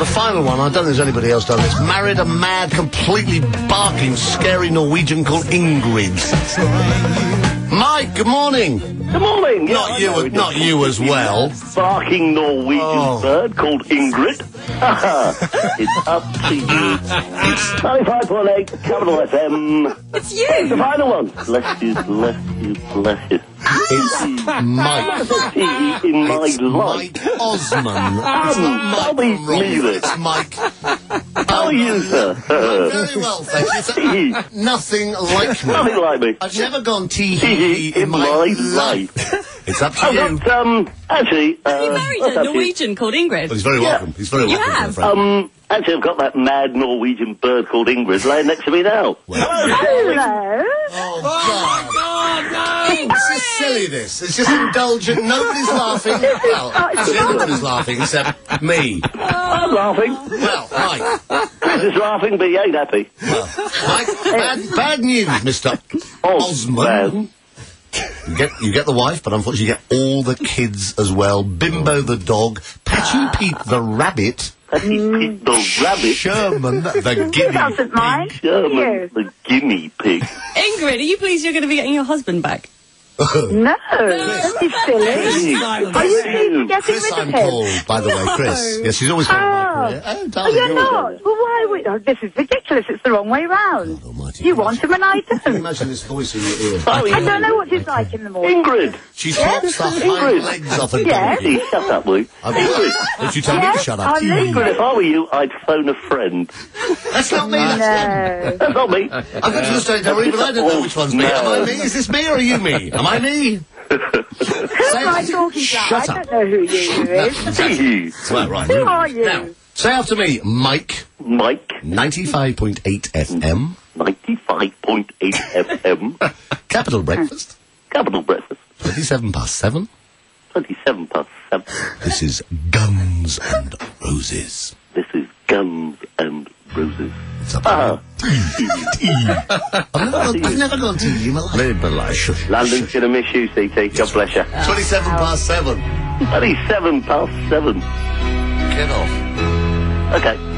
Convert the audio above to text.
the final one, I don't think there's anybody else done this. Married a mad, completely barking, scary Norwegian called Ingrid. Mike, good morning. Good morning. Yeah, Not you as well. Barking Norwegian bird called Ingrid. It's up to you. It's 95.8 Capital FM. It's you. It's the final one. Bless you, bless you, bless you. It's Mike. In my It's life. Mike Osman. It's not Mike Bobby from Roll. Nealon. It's Mike. How are you, sir? Very well, thank you. Nothing like me. Nothing like me. I've never gone tee-hee in my life. It's up to you. I've got, actually, Have you married a Norwegian called Ingrid? Well, he's very welcome. He's very welcome. have? my friend. Actually, I've got that mad Norwegian bird called Ingrid laying next to me now. Hello. Oh, God. This is silly, this. It's just indulgent. Nobody's laughing. Well, actually, everybody's laughing except me. I'm laughing. Well, Mike. Chris is laughing, but he ain't happy. Well, Mike, bad news, Mr. Osman. You get the wife, but unfortunately you get all the kids as well. Bimbo the dog, Patchy Pete the rabbit, Patchy Pete the rabbit, Sherman the guinea Doesn't mind. pig. Sherman the guinea pig. Ingrid, are you pleased you're going to be getting your husband back? No, don't be silly. Are you getting Chris, rid of I'm him? called, by the way, Chris. Yes, she's always called Mike. Oh, darling, You're not. Well, why would... Oh, this is ridiculous. It's the wrong way round. Almighty You Christ. want him and I Can you don't. imagine this voice in your ear? Oh, I don't know what he's like in the morning. Ingrid. She flops the hind Ingrid. legs off a Yes. donkey. Hey, shut up, Luke. Don't you tell me to shut up. I'm listening. Ingrid, if I were you, I'd phone a friend. That's not me. No. That's not me. I've got to the stage now, even I don't know which one's me. Am I me? Is this me or are you me? Am I me? Who am I talking to? Shut I up. don't know who you is. Well, right. Who are you? Now, say after me, Mike, Mike, 95.8 FM, 95.8 FM, Capital Breakfast, Capital Breakfast, 7:27. 27 past 7. This is Guns and Roses. This is Guns and Roses. It's up to you. I've never gone to you, my life. London's gonna miss you, CT. God bless you. 7:27. 27 past 7. Get off. Okay.